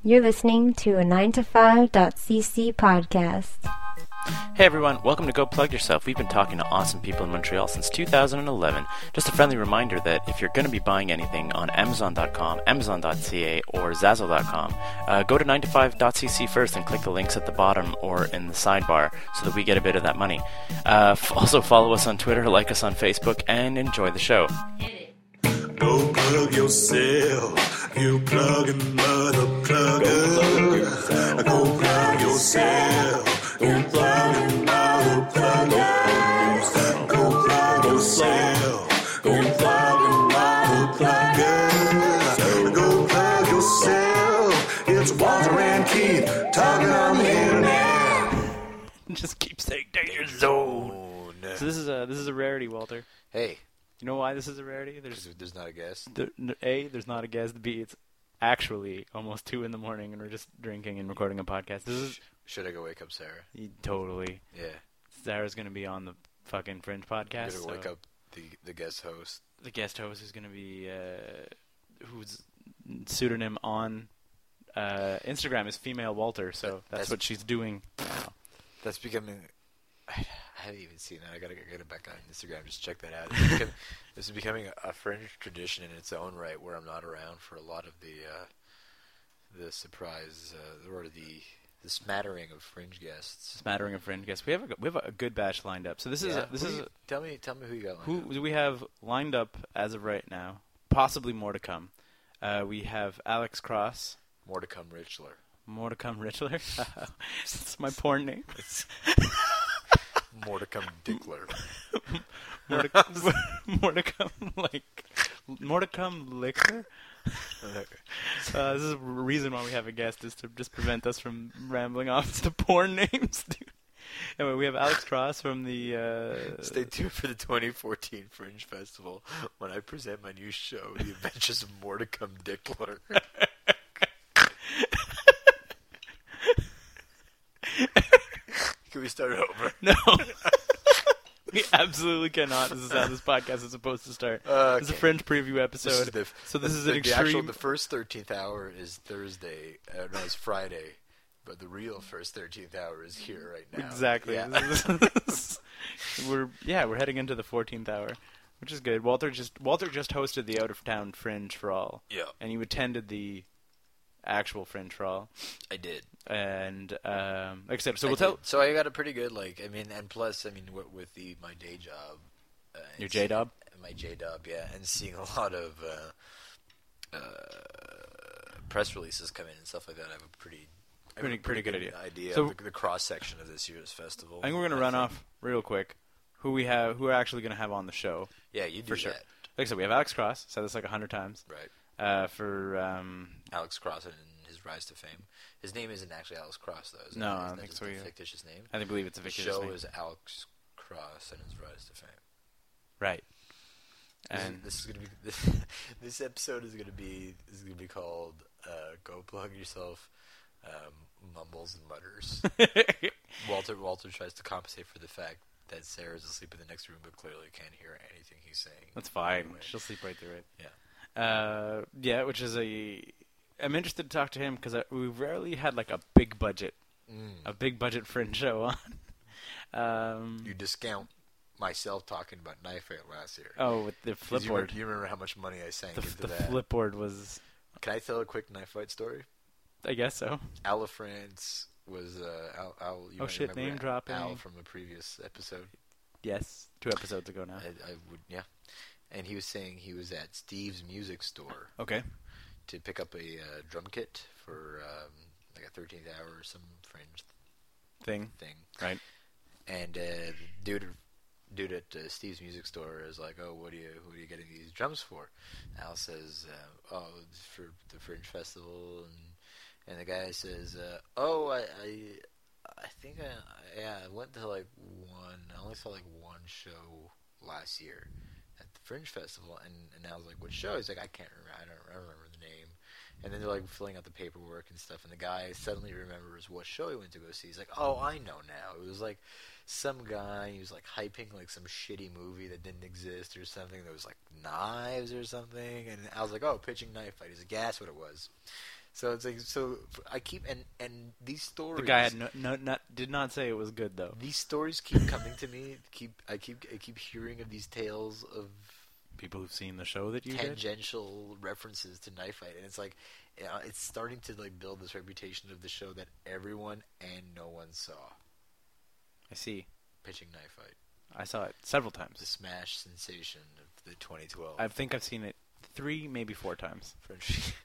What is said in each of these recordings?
You're listening to a 9to5.cc podcast. Hey everyone, welcome to Go Plug Yourself. We've been talking to awesome people in Montreal since 2011. Just a friendly reminder that if you're going to be buying anything on Amazon.com, Amazon.ca, or Zazzle.com, go to 9to5.cc first and click the links at the bottom or in the sidebar so that we get a bit of that money. Also follow us on Twitter, like us on Facebook, and enjoy the show. Go plug yourself, you plugging mother plugger. Go plug yourself, you plugging mother plugger. Go plug yourself, you plugging mother plugger. Go plug yourself, it's Walter and Keith talking on the internet. Just keep saying danger zone. So this is a rarity, Walter. Hey. You know why this is a rarity? There's not a guest. A, there's not a guest. B, it's actually almost 2 a.m. and we're just drinking and recording a podcast. Should I go wake up Sarah? Totally. Yeah. Sarah's going to be on the fucking Fringe podcast. I'm going to wake up the guest host. The guest host is going to be, whose pseudonym on Instagram is Female Walter, so that's what she's doing now. That's becoming... I haven't even seen that. I gotta get it back on Instagram. Just check that out. This is becoming a fringe tradition in its own right, where I'm not around for a lot of the surprise, or the smattering of fringe guests. Smattering of fringe guests. We have a good batch lined up. So this is tell me who you got. Who do we have lined up as of right now? Possibly more to come. We have Alex Cross. More to come, Richler. More to come, Richler. It's my porn name. More to come, Dickler. more to come, liquor. This is a reason why we have a guest, is to just prevent us from rambling off to porn names. Dude. Anyway, we have Alex Cross from the... Stay tuned for the 2014 Fringe Festival when I present my new show, The Adventures of More to Come, Dickler. Can we start over? No. We absolutely cannot. This is how this podcast is supposed to start. Okay. This is a Fringe preview episode. This is an extreme... The first 13th hour is Thursday. No, it's Friday. But the real first 13th hour is here right now. Exactly. Yeah. We're heading into the 14th hour, which is good. Walter just hosted the Out of Town Fringe for All. Yeah. And you attended the actual Fringe for All. I did. And like I said, so So I got a pretty good and plus with my day job. Your J-Dob? My J-Dob, yeah, and seeing a lot of press releases come in and stuff like that, I have a pretty good idea so, of the cross section of this year's festival. I think we're going to run off real quick who we're actually going to have on the show. Yeah, you do for sure. That. Like I said, we have Alex Cross. Said this like 100 times. Right. For Alex Cross and his rise to fame. His name isn't actually Alex Cross, though. No, I don't think so. It's a fictitious name. I believe it's a fictitious name. The show is Alex Cross and his rise to fame. Right. And this is gonna be this episode is gonna be called "Go Plug Yourself." Mumbles and mutters. Walter tries to compensate for the fact that Sarah's asleep in the next room, but clearly can't hear anything he's saying. That's fine. Anyway. She'll sleep right through it. Yeah. Which is I'm interested to talk to him because we've rarely had like a big budget Fringe show on. You discount myself talking about Knife Fight last year. Oh, with the flipboard. You remember how much money I sank into the that. The flipboard was... Can I tell a quick Knife Fight story? I guess so. Al LaFrance was... Al, you might name dropping. Al from a previous episode. Yes, 2 episodes ago now. I would, yeah. And he was saying he was at Steve's Music Store. Okay. To pick up a drum kit for like a 13th hour or some Fringe thing. Right. And dude at Steve's Music Store is like, "Oh, who are you getting these drums for?" Al says, "Oh, it's for the Fringe Festival." And the guy says, I think I went to like one. I only saw like one show last year at the Fringe Festival." And I was like, "What show?" He's like, "I can't remember. I don't remember the name." And then they're like filling out the paperwork and stuff, and the guy suddenly remembers what show he went to go see. He's like, "Oh, I know now. It was like some guy, he was like hyping like some shitty movie that didn't exist or something. That was like Knives or something." And I was like, "Oh, Pitching Knife Fight." He's like, "Yeah, that's what it was." So it's like I keep and these stories. The guy had did not say it was good though. These stories keep coming to me. I keep hearing of these tales of People who've seen the show that you did. tangential references to Knife Fight, and it's like it's starting to like build this reputation of the show that everyone and no one saw. I see. Pitching Knife Fight, I saw it several the times. smash sensation of the 2012 I think I've seen it 3, maybe 4 times. French.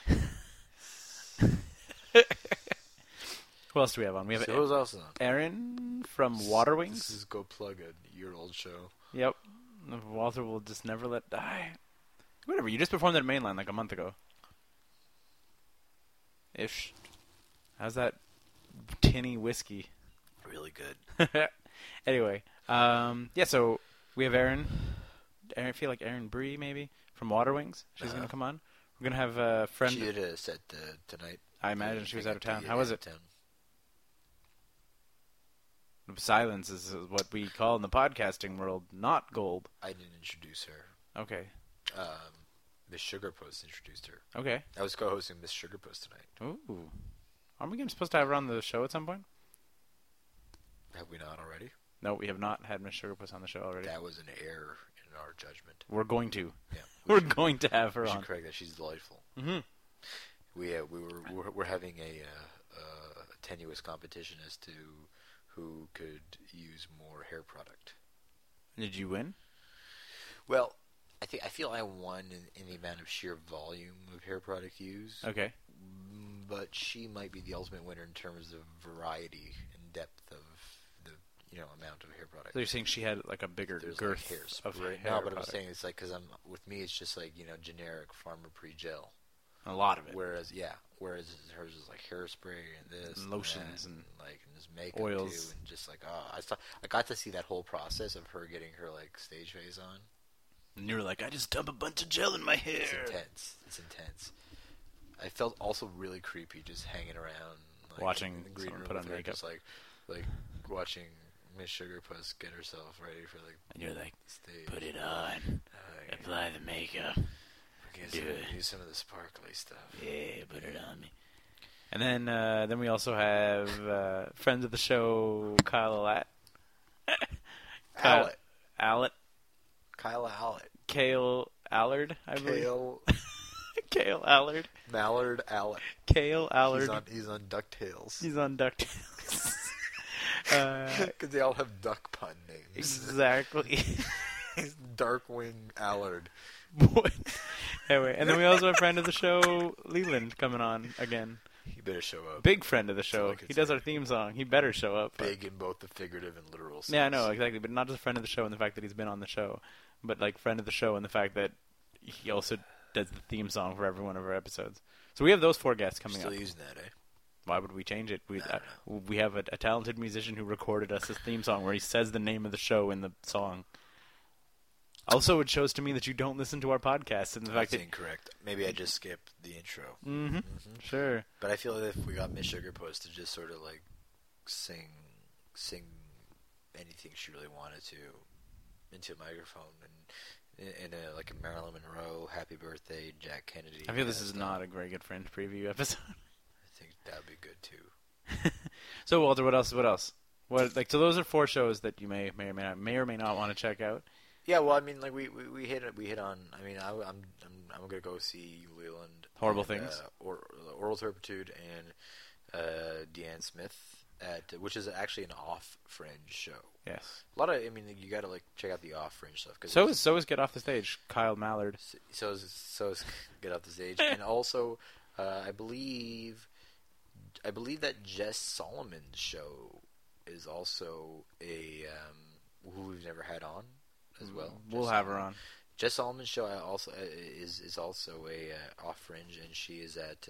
Who else do we have on? We have So who's else on? Aaron from Water This Wings. is Go Plug, a year-old show. Yep. Walter will just never let die. Whatever. You just performed at Mainline like a month ago. Ish. How's that tinny whiskey? Really good. Anyway, yeah. So we have Aaron. I feel like Aaron Bree maybe from Water Wings. She's gonna come on. We're gonna have a friend. She did a set tonight. I imagine she was out of town. Yeah, How was out it? of town. Silence is what we call in the podcasting world not gold. I didn't introduce her. Okay. Miss Sugarpost introduced her. Okay. I was co-hosting Miss Sugarpost tonight. Ooh. Aren't we supposed to have her on the show at some point? Have we not already? No, we have not had Miss Sugarpuss on the show already. That was an error in our judgment. We're going to. Yeah, We're going to have her we on. should correct that. She's delightful. Mm-hmm. We're having a tenuous competition as to who could use more hair product. Did you win? Well, I feel I won in the amount of sheer volume of hair product used. Okay. But she might be the ultimate winner in terms of variety and depth of the amount of hair product. So you're saying she had like a bigger There's girth like hairs. of Right. hair No, but product. I'm saying it's like because with me it's just like generic Farmer Pre-Gel. A lot of it. Whereas hers is like hairspray and this And lotions and and like and this makeup oils. too, and just like I got to see that whole process of her getting her like stage phase on. And you were like, I just dump a bunch of gel in my hair. It's intense. I felt also really creepy just hanging around, like, Watching in the green someone room put on with her, makeup. just like watching Miss Sugarpuss get herself ready for like And you're like, stage. put it on. Apply the makeup. Use some of the sparkly stuff. Yeah, put it on me. And then we also have friends of the show, Kyle Allett. Allett. Kyle Kyle Allett. Kale Allard, I believe. Kale. Kale Allard. Mallard Allett. Kale Allard. He's on DuckTales. He's on DuckTales. Because they all have duck pun names. Exactly. He's Darkwing Allard. Boy. Anyway, and then we also have friend of the show, Leland, coming on again. He better show up. Big friend of the all show. I can He does say. our theme song. He better show up. Big in both the figurative and literal sense. Yeah, I know, exactly. But not just a friend of the show in the fact that he's been on the show, but like friend of the show in the fact that he also does the theme song for every one of our episodes. So we have those 4 guests coming Still up. using that, eh? Why would we change it? We I we have a talented musician who recorded us his theme song where he says the name of the show in the song. Also, it shows to me that you don't listen to our podcast, and the fact That's that incorrect. Maybe I just skipped the intro. mm-hmm, sure. But I feel that if we got Miss Sugarpuss to just sort of like sing anything she really wanted to into a microphone and in a like a Marilyn Monroe Happy Birthday Jack Kennedy. I feel this kind of is stuff, not a very good Fringe preview episode. I think that would be good too. So Walter, what else? So those are 4 shows that you may or may not want to check out. Yeah, well, I mean, like we hit on. I mean, I'm gonna go see Leland. Horrible and, Things. Oral Turpitude and Deanne Smith which is actually an off Fringe show. Yes. A lot of, I mean, you gotta like check out the off Fringe stuff. Cause So is Get Off the Stage. Kyle Mallard. So is Get Off the Stage, and also I believe that Jess Solomon's show is also a who we've never had on as well. We'll have her on. Jess Solomon's show also is also a off Fringe, and she is at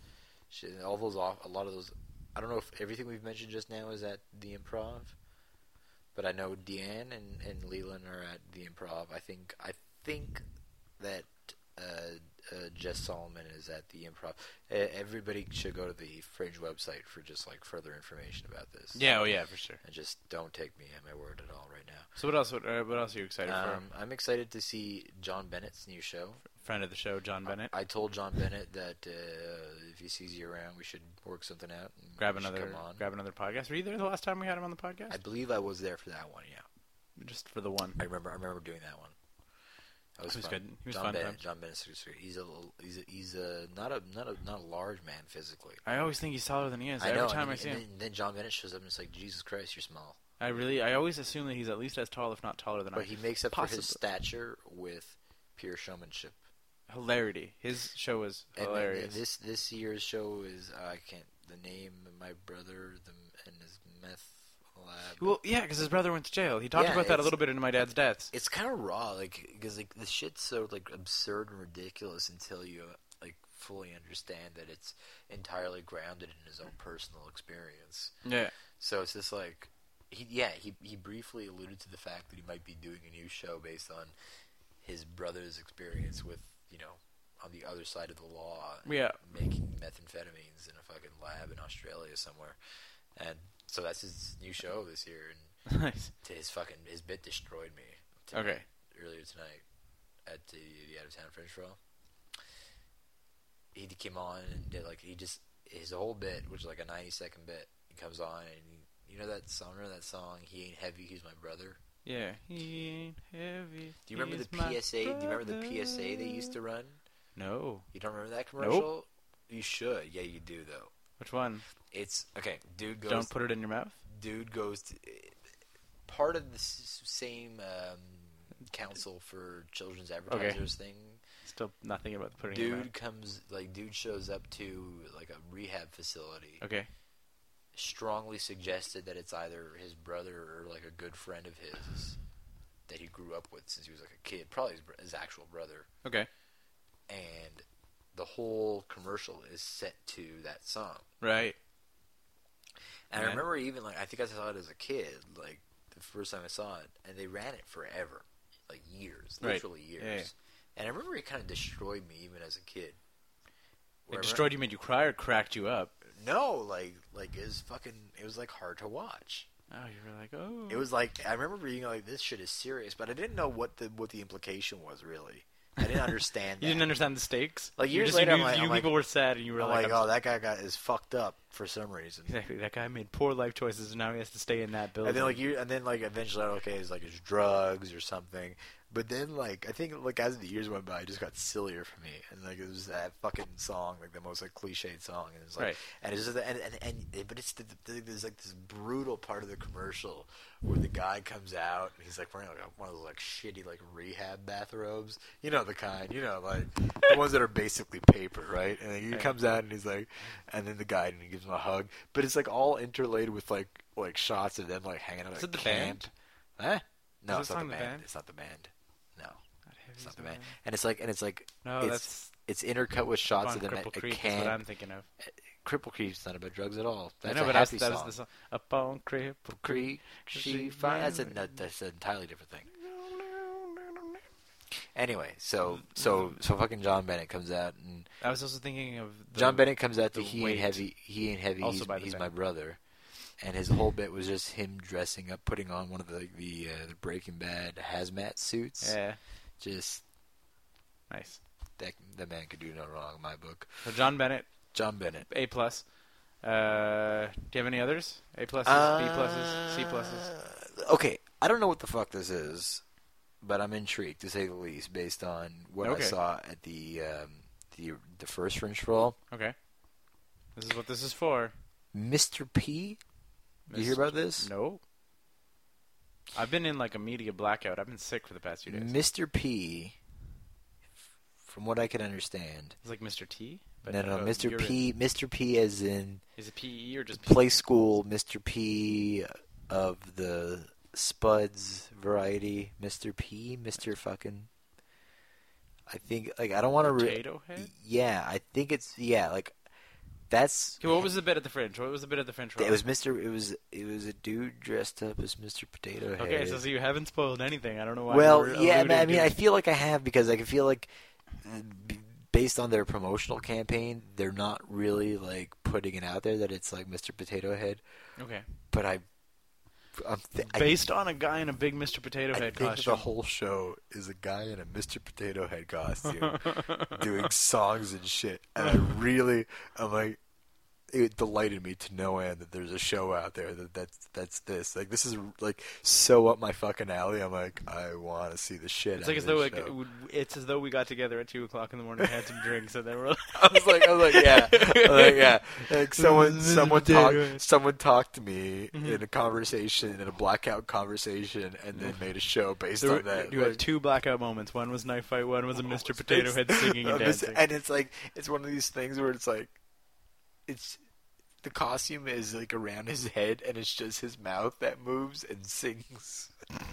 a lot of those. I don't know if everything we've mentioned just now is at the Improv, but I know Deanne and Leland are at the Improv. I think that Jess Solomon is at the Improv. Everybody should go to the Fringe website for just like further information about this. Yeah, oh yeah, for sure. And just don't take me at my word at all right now. So what else? What else are you excited for? I'm excited to see John Bennett's new show. Friend of the show, John Bennett. I told John Bennett that if he sees you around, we should work something out. And Grab you should another come on. podcast. Were you there the last time we had him on the podcast? I believe I was there for that one. Yeah, Just for the one. I remember doing that one. That was He was fun. good. He was John fun Bennett. times. John Bennett's good. He's not a large man physically. I always think he's taller than he is. I know. Every time and I see him. then John Bennett shows up and it's like, Jesus Christ, you're small. I always assume that he's at least as tall, if not taller than I But am. he makes up for Possibly. his stature with pure showmanship. Hilarity. His show was hilarious. And this year's show is I can't the name of my brother and his meth lab. Well, yeah, because his brother went to jail. He talked Yeah, about that a it's- little bit in My Dad's Deaths. It's kind of raw, like because like the shit's so like absurd and ridiculous until you like fully understand that it's entirely grounded in his own personal experience. Yeah. So it's just like he briefly alluded to the fact that he might be doing a new show based on his brother's experience with, on the other side of the law, Yeah. making methamphetamines in a fucking lab in Australia somewhere. And so that's his new show this year, and Nice. his bit destroyed me Okay. earlier tonight at the Out of Town Fringe Roll. He came on and did his whole bit, which is like a 90-second bit. He comes on and remember that song, He Ain't Heavy, He's My Brother? Yeah. He ain't heavy. Do you remember he's the my PSA? Do you remember the brother. PSA they used to run? No. You don't remember that commercial? You should. Yeah, you do though. Which one? It's okay. Dude goes. Don't put it in your mouth. Dude goes to part of the same council for children's advertisers thing. Still nothing about putting it in your mouth. Dude shows up to like a rehab facility. Okay. Strongly suggested that it's either his brother or like a good friend of his that he grew up with since he was like a kid, probably his actual brother. Okay. And the whole commercial is set to that song. Right. And Yeah. I remember even I think I saw it as a kid, like the first time I saw it, and they ran it forever, like years, Right. literally years. Yeah, yeah. And I remember it kind of destroyed me even as a kid. It destroyed you, made you cry, or cracked you up? No, like it was like hard to watch. Oh, you were like, oh. It was like I remember being like, this shit is serious, but I didn't know what the implication was really. I didn't understand that. You didn't understand the stakes? Like, years you later, knew, I'm like- people were sad, and you were I'm like, like, oh, that guy is fucked up for some reason. exactly. That guy made poor life choices, and now he has to stay in that building. And then eventually, okay, it's like it's drugs or something. But then I think as the years went by, it just got sillier for me. And it was that fucking song, like the most cliched song. And it's like, Right. and it's just but it's there's like this brutal part of the commercial where the guy comes out and he's like wearing one of those shitty rehab bathrobes. You know the kind, the ones that are basically paper, right? And then he comes out and he's like, and then the guy and he gives him a hug. But it's all interlaid with like shots of them hanging out. Is at it the camp. band? Huh? No, Is it's this not song the the band. band? It's not the band. No, it's not the Heavy's band. And it's like No, it's intercut with shots on of them Cripple at a Creek. That's what I'm camp. thinking of. Cripple Creek's not about drugs at all. That's I know, a but happy that song. is the song. Up on Cripple Creek, she finds that's an entirely different thing. Anyway, so fucking John Bennett comes out and I was also thinking of John Bennett comes out to the He weight. Ain't Heavy, Also by the he's band. my brother. And his whole bit was just him dressing up, putting on one of the Breaking Bad hazmat suits. Yeah. Just Nice. that man could do no wrong in my book. So John Bennett, John Bennett. A+. Do you have any others? A+, B+, C+. Okay, I don't know what the fuck this is, but I'm intrigued to say the least based on what I Okay. saw at the first Fringe Roll. Okay. This is what this is for. Mr. P. You hear about this? No. I've been in a media blackout. I've been sick for the past few days. Mr. P. From what I can understand. It's like Mr. T? No, Mr. urine. P. Mr. P. as in Is it P-E or just P? play school. Mr. P. of the Spuds variety. Mr. P. Mr. fucking. I think I don't want to. Potato Head? Yeah, I think it's That's Okay, what was the bit at the Fringe? What was the bit at the Fringe? it was Mr. It was a dude dressed up as Mr. Potato Head. Okay, so you haven't spoiled anything. I don't know why. Well, you were yeah, alluding I mean, to I it. feel like I have because I can feel like based on their promotional campaign, they're not really like putting it out there that it's like Mr. Potato Head. Okay. But Based on a guy in a big Mr. Potato I Head think costume. the whole show is a guy in a Mr. Potato Head costume doing songs and shit. And I'm like, it delighted me to no end that there's a show out there that's this. Like, this is like so up my fucking alley. I'm like, I want to see the shit. It's like it's as though we got together at 2:00 in the morning, had some drinks, and then we're. I was like, yeah. Like someone talked to me in a conversation, in a blackout conversation, and then made a show based on that. You had two blackout moments. One was knife fight. One was a Mr. Potato Head singing and dancing. And it's like, it's one of these things where it's like, it's the costume is like around his head, and it's just his mouth that moves and sings.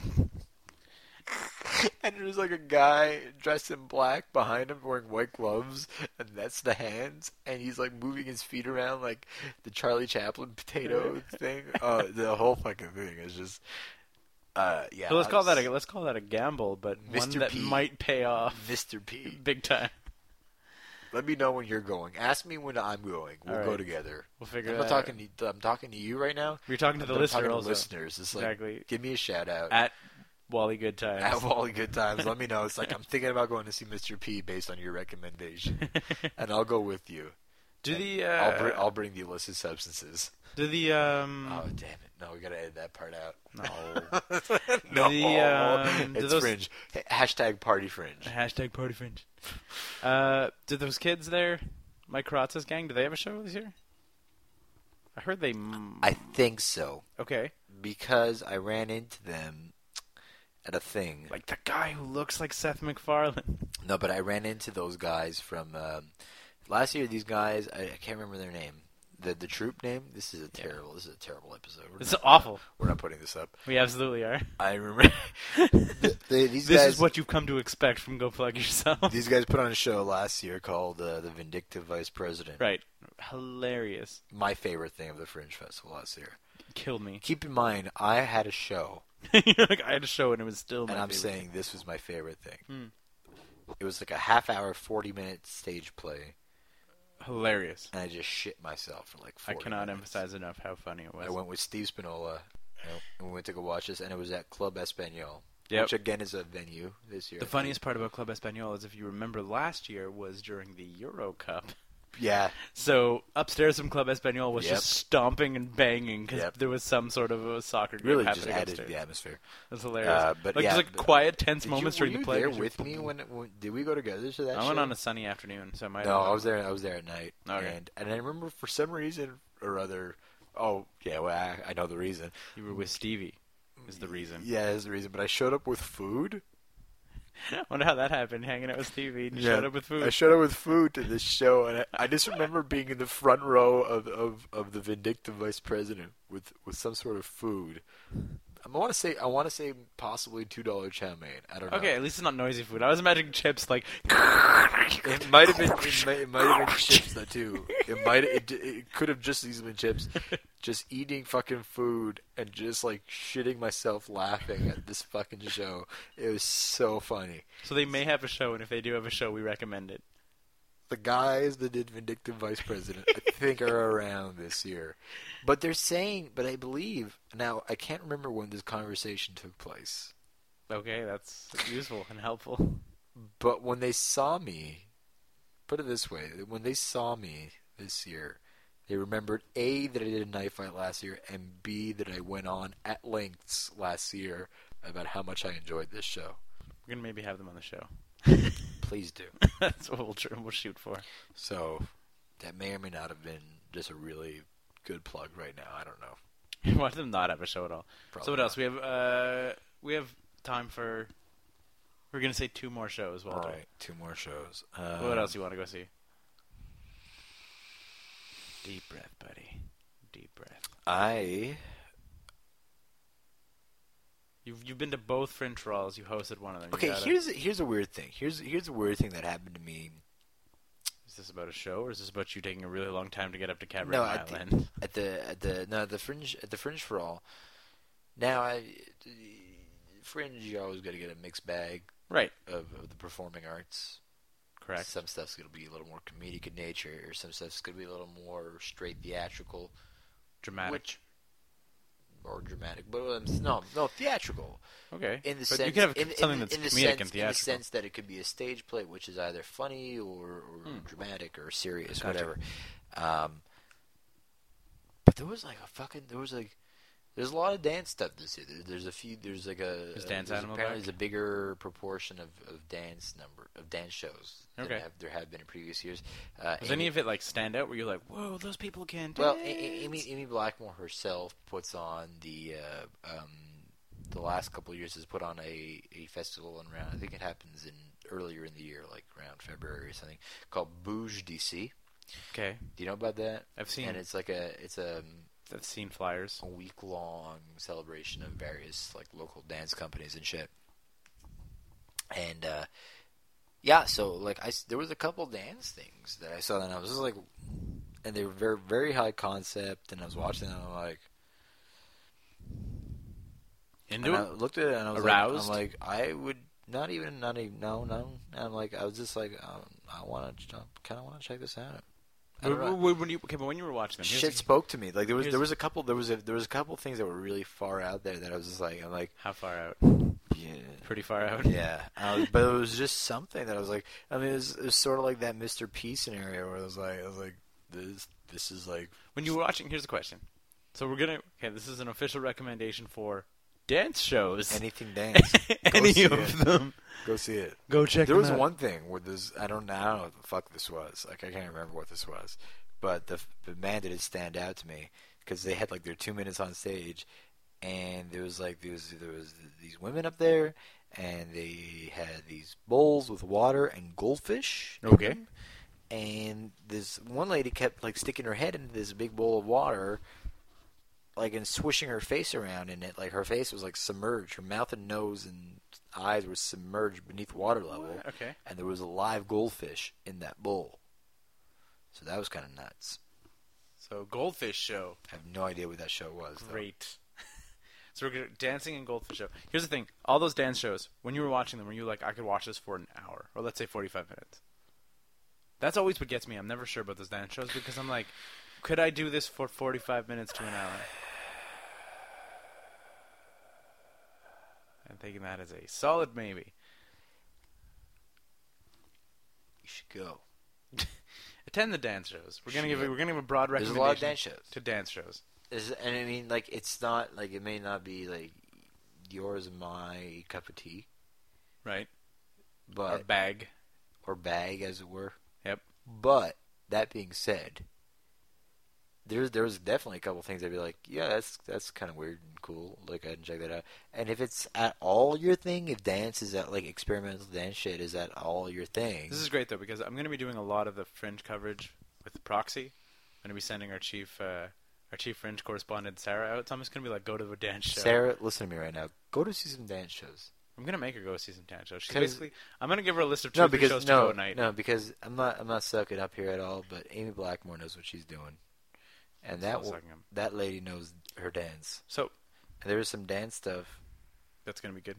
And there's like a guy dressed in black behind him wearing white gloves, and that's the hands, and he's like moving his feet around like the Charlie Chaplin potato thing. The whole fucking thing is just yeah. So let's call that a gamble, but Mr. one that P. might pay off Mr. P. big time. Let me know when you're going. Ask me when I'm going. We'll go together. We'll figure I'm that talking to you right now. You're talking to the listener also. Listeners. It's like, exactly. Give me a shout out. At Wally Good Times. At Wally Good Times. Let me know. It's like, I'm thinking about going to see Mr. P based on your recommendation. And I'll go with you. I'll bring the illicit substances. Do the Oh, damn it. No, we gotta edit that part out. No. No. It's those... fringe. Hashtag party fringe. Hashtag party fringe. Did those kids there, Mike Karatza's gang, do they have a show this year? I heard they... I think so. Okay. Because I ran into them at a thing. Like the guy who looks like Seth MacFarlane. No, but I ran into those guys from... last year, these guys, I can't remember their name. The troop name. This is a terrible episode. This is awful. We're not putting this up. We absolutely are. I remember. These this guys, is what you've come to expect from Go Plug Yourself. These guys put on a show last year called The Vindictive Vice President. Right. Hilarious. My favorite thing of the Fringe Festival last year. Killed me. Keep in mind, I had a show. You're like, I had a show and it was still my And I'm favorite saying thing. this was my favorite thing. It was like a half-hour, 40-minute stage play. Hilarious. And I just shit myself for like 40 I cannot minutes. emphasize enough how funny it was. I went with Steve Spinola, and we went to go watch this, and it was at Club Espanol, Yep. which again is a venue this year. The funniest part about Club Espanol is, if you remember, last year was during the Euro Cup. Yeah. So upstairs from Club Espanol was Yep. just stomping and banging because Yep. there was some sort of a soccer game Really just happening added upstairs. to the atmosphere. That's hilarious. But like, yeah, there's like quiet, tense Did moments were during the you play. there with me when did we go together to that show? I went on a sunny afternoon, so I might. No, have I was there. I was there at night. Okay. And I remember for some reason or other. Oh yeah, well I know the reason. You were with Stevie. Is the reason. Yeah, is the reason. But I showed up with food. I wonder how that happened. Hanging out with Stevie, and you showed up with food. I showed up with food to this show, and I just remember being in the front row of the Vindictive Vice President with some sort of food. I want to say possibly $2 chow mein. I don't know. Okay, at least it's not noisy food. I was imagining chips like. It might have been. It might have been chips though too. It could have just easily been chips. Just eating fucking food and just like shitting myself laughing at this fucking show. It was so funny. So they may have a show, and if they do have a show, we recommend it. The guys that did Vindictive Vice President, I think, are around this year. But they're saying, but I believe, now I can't remember when this conversation took place. Okay, that's useful and helpful. But when they saw me, put it this way, when they saw me this year, they remembered A, that I did a knife fight last year, and B, that I went on at lengths last year about how much I enjoyed this show. We're going to maybe have them on the show. Please do. That's what we'll shoot for. So, that may or may not have been just a really good plug right now. I don't know. Why did them not have a show at all? Probably so what not. else? We have time for... We're going to say 2 more shows, Walter. All right, 2 more shows. What else do you want to go see? Deep breath, buddy. Deep breath. You've been to both Fringe Rolls. You hosted one of them. Okay, here's a weird thing. Here's a weird thing that happened to me. Is this about a show, or is this about you taking a really long time to get up to Cabaret No, Island? at the Fringe for all. Now, Fringe, you always got to get a mixed bag Right. of the performing arts Correct. Some stuff's going to be a little more comedic in nature, or some stuff's going to be a little more straight theatrical. Dramatic. Or dramatic, but no, theatrical. Okay. In the but sense, you can have in, something in, that's in the comedic sense, and theatrical. in the sense that it could be a stage play, which is either funny or dramatic or serious, Gotcha. whatever. But there was there's a lot of dance stuff this year. There's Dance Animal apparently back? there's a bigger proportion of dance shows than Okay. there have been in previous years. Does any of it like stand out where you're like, whoa, those people can dance? Well, Amy Blackmore herself puts on the last couple of years has put on a festival in around, I think it happens earlier in the year, like around February or something, called Bouge DC. Okay. Do you know about that? I've seen. And I've seen flyers. a week-long celebration of various like local dance companies and shit. And so like there was a couple dance things that I saw, and I was just like, and they were very, very high concept, and I was watching them, and I'm like, Into and I it? looked at it, and I was Aroused? like, I would not even, no. And I'm like, I was just like, I kind of want to check this out. I don't know. But when you were watching them, Shit spoke to me. Like there was a couple things that were really far out there that I was just like, I'm like, how far out? yeah, Pretty far out. yeah. But it was just something that I was like, I mean, it was sort of like that Mr. P scenario where I was like, this is like. When you were watching, here's the question. So this is an official recommendation for dance shows. Anything dance. Any of them. Go see it. Go check There them was out. one thing where I don't know what the fuck this was. Like, I can't remember what this was. But the man did it stand out to me because they had like their 2 minutes on stage, and there was these women up there, and they had these bowls with water and goldfish. in Okay. them. And this one lady kept like sticking her head into this big bowl of water, like, and swishing her face around in it. Like, her face was like submerged. Her mouth and nose and eyes were submerged beneath water level. Okay. And there was a live goldfish in that bowl. So that was kind of nuts. So Goldfish Show. I have no idea what that show was. though. Great. So we're gonna dancing and Goldfish Show. Here's the thing: all those dance shows, when you were watching them, were you like, I could watch this for an hour, or let's say 45 minutes? That's always what gets me. I'm never sure about those dance shows because I'm like, could I do this for 45 minutes to an hour? I'm thinking that is a solid maybe. You should go. Attend the dance shows. We're gonna Shit. give a broad There's recommendation a lot of dance shows. to dance shows. And I mean, like, it's not, like, it may not be, like, yours and my cup of tea. Right. But Or bag. or bag, as it were. Yep. But that being said, there's definitely a couple things I'd be like, yeah, that's kind of weird and cool. Like, I'd check that out. And if it's at all your thing, if dance is at, like, experimental dance shit is at all your thing, This is great though because I'm going to be doing a lot of the Fringe coverage with Proxy. I'm going to be sending our chief Fringe correspondent Sarah out. So I'm just going to be like, go to a dance show. Sarah, listen to me right now. Go to see some dance shows. I'm going to make her go see some dance shows. She's 'Cause- basically, I'm going to give her a list of two or three shows to go at night. No, because I'm not sucking up here at all. But Amy Blackmore knows what she's doing, and Still sucking up. that lady knows her dance. So And there is some dance stuff. that's going to be good.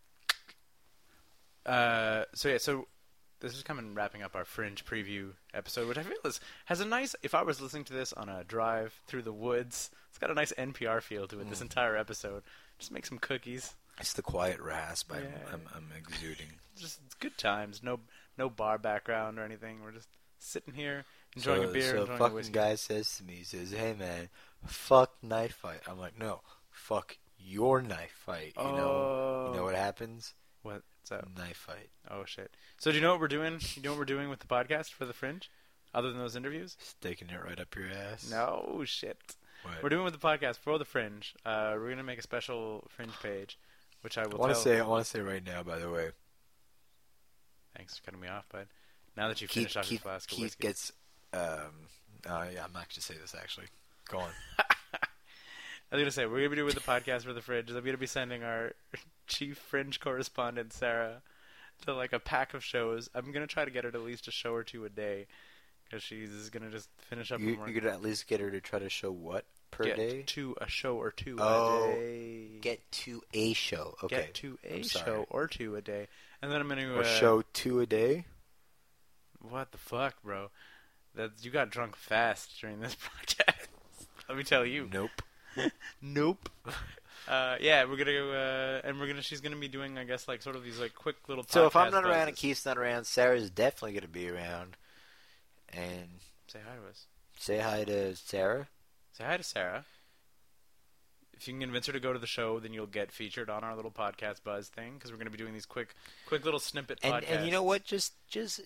So this is coming wrapping up our Fringe preview episode, which I feel has a nice. If I was listening to this on a drive through the woods, it's got a nice NPR feel to it. This entire episode, just make some cookies. It's the quiet rasp Yeah. I'm exuding. Just good times. No bar background or anything. We're just sitting here enjoying a beer, So enjoying a fucking whiskey. guy says to me, he says, "Hey man, fuck knife fight." I'm like, "No, fuck your knife fight." You know what happens? What's up? Knife fight. Oh shit. So do you know what we're doing? You know what we're doing with the podcast for the Fringe, other than those interviews? Sticking it right up your ass. No shit. What? We're doing with the podcast for the Fringe. We're gonna make a special Fringe page, which I I will. want tell... to say right now, by the way, Thanks for cutting me off, bud. Now that you've finished off your flask of Keith whiskey. gets. Yeah, I'm not going to say this actually. Go on. I was gonna say we're gonna be doing the podcast for the Fringe. I'm gonna be sending our chief Fringe correspondent Sarah to like a pack of shows. I'm gonna try to get her to at least a show or two a day because she's gonna just finish up. You her could at least get her to try to show what per get day? to a show or two Oh, a day. Get to a show. Okay. Get to a I'm sorry. show or two a day, and then I'm gonna Or show 2 a day. What the fuck, bro? You got drunk fast during this podcast. Let me tell you. Nope. Nope. Yeah, we're gonna go, and she's gonna be doing, I guess, like sort of these like quick little. So if I'm not buzzes. around and Keith's not around, Sarah's definitely gonna be around. And Say hi to us. say hi to Sarah. Say hi to Sarah. If you can convince her to go to the show, then you'll get featured on our little podcast buzz thing, because we're going to be doing these quick little snippet podcasts. And you know what? Just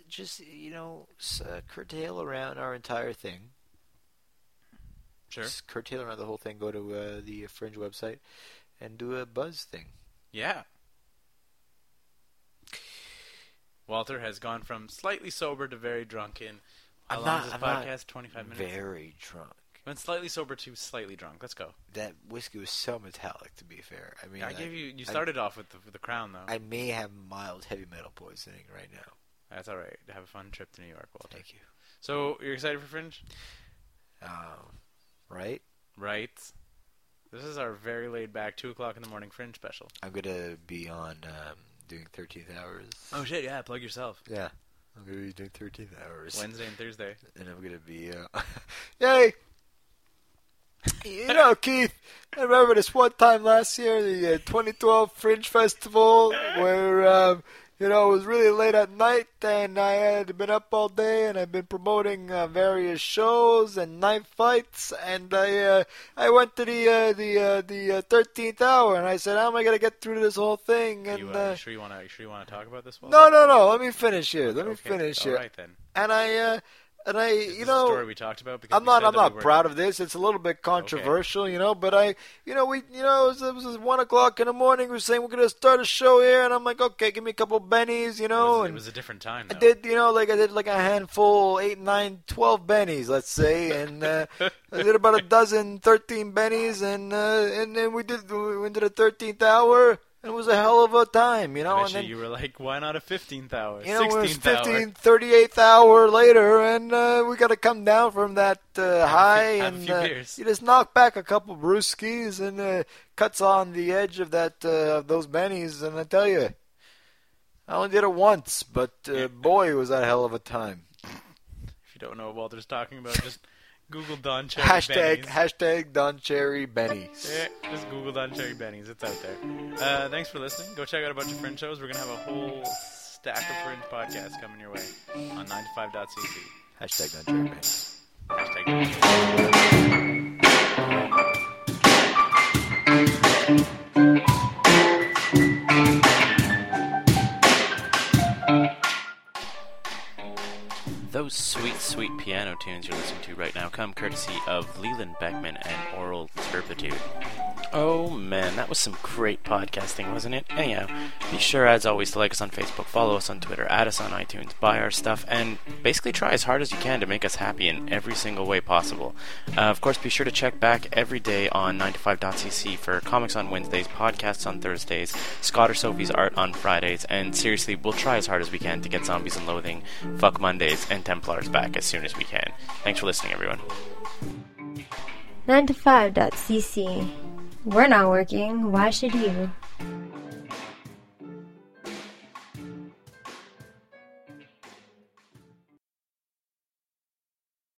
curtail around our entire thing. Sure. Just curtail around the whole thing. Go to the Fringe website and do a buzz thing. Yeah. Walter has gone from slightly sober to very drunk in. How long is this podcast? 25 minutes? Very drunk. Went slightly sober to slightly drunk. Let's go. That whiskey was so metallic, to be fair. I mean, I gave you. You started off with the Crown, though. I may have mild heavy metal poisoning right now. That's all right. Have a fun trip to New York, Walter. Thank you. So, you're excited for Fringe? Right? Right. This is our very laid back 2 o'clock in the morning Fringe special. I'm gonna be on doing 13th hours. Oh shit! Yeah, plug yourself. Yeah, I'm gonna be doing 13th hours. Wednesday and Thursday. And I'm gonna be yay! You know, Keith, I remember this one time last year, the 2012 Fringe Festival, where it was really late at night, and I had been up all day, and I've been promoting various shows and night fights, and I went to the 13th hour, and I said, how am I gonna get through this whole thing? And You sure you want to talk about this one? no. Let me finish here. Let me finish All here. right then. And I. Is this a story we talked about? Because I'm not proud of this. It's a little bit controversial, but it was 1 o'clock in the morning. We were saying we're gonna start a show here, and I'm like, okay, give me a couple bennies, It was a different time, though. I did like a handful, 8, 9, 12 bennies, let's say, and I did about a dozen, 13 bennies, and then we went to the 13th hour. It was a hell of a time, And then you were like, why not a 15th hour? 16th 16th 38th hour later, and we got to come down from that high, have a and few beers. you just knock back a couple brewskis, and cuts on the edge of that those bennies, and I tell you, I only did it once, but boy, was that a hell of a time. If you don't know what Walter's talking about, just Google Don Cherry Hashtag Bennies. hashtag Don Cherry Bennies. Yeah, just Google Don Cherry Bennies. It's out there. Thanks for listening. Go check out a bunch of Fringe shows. We're going to have a whole stack of Fringe podcasts coming your way on 9to5.cc. Hashtag Don Cherry Bennies. Hashtag Don Cherry Bennies. Those sweet, sweet piano tunes you're listening to right now come courtesy of Leland Beckman and Oral Turpitude. Oh man, that was some great podcasting, wasn't it? Anyhow, be sure as always to like us on Facebook, follow us on Twitter, add us on iTunes, buy our stuff, and basically try as hard as you can to make us happy in every single way possible. Of course, be sure to check back every day on 9to5.cc for comics on Wednesdays, podcasts on Thursdays, Scott or Sophie's art on Fridays, and seriously, we'll try as hard as we can to get Zombies and Loathing, Fuck Mondays, and Templars back as soon as we can. Thanks for listening, everyone. 9to5.cc. We're not working. Why should you?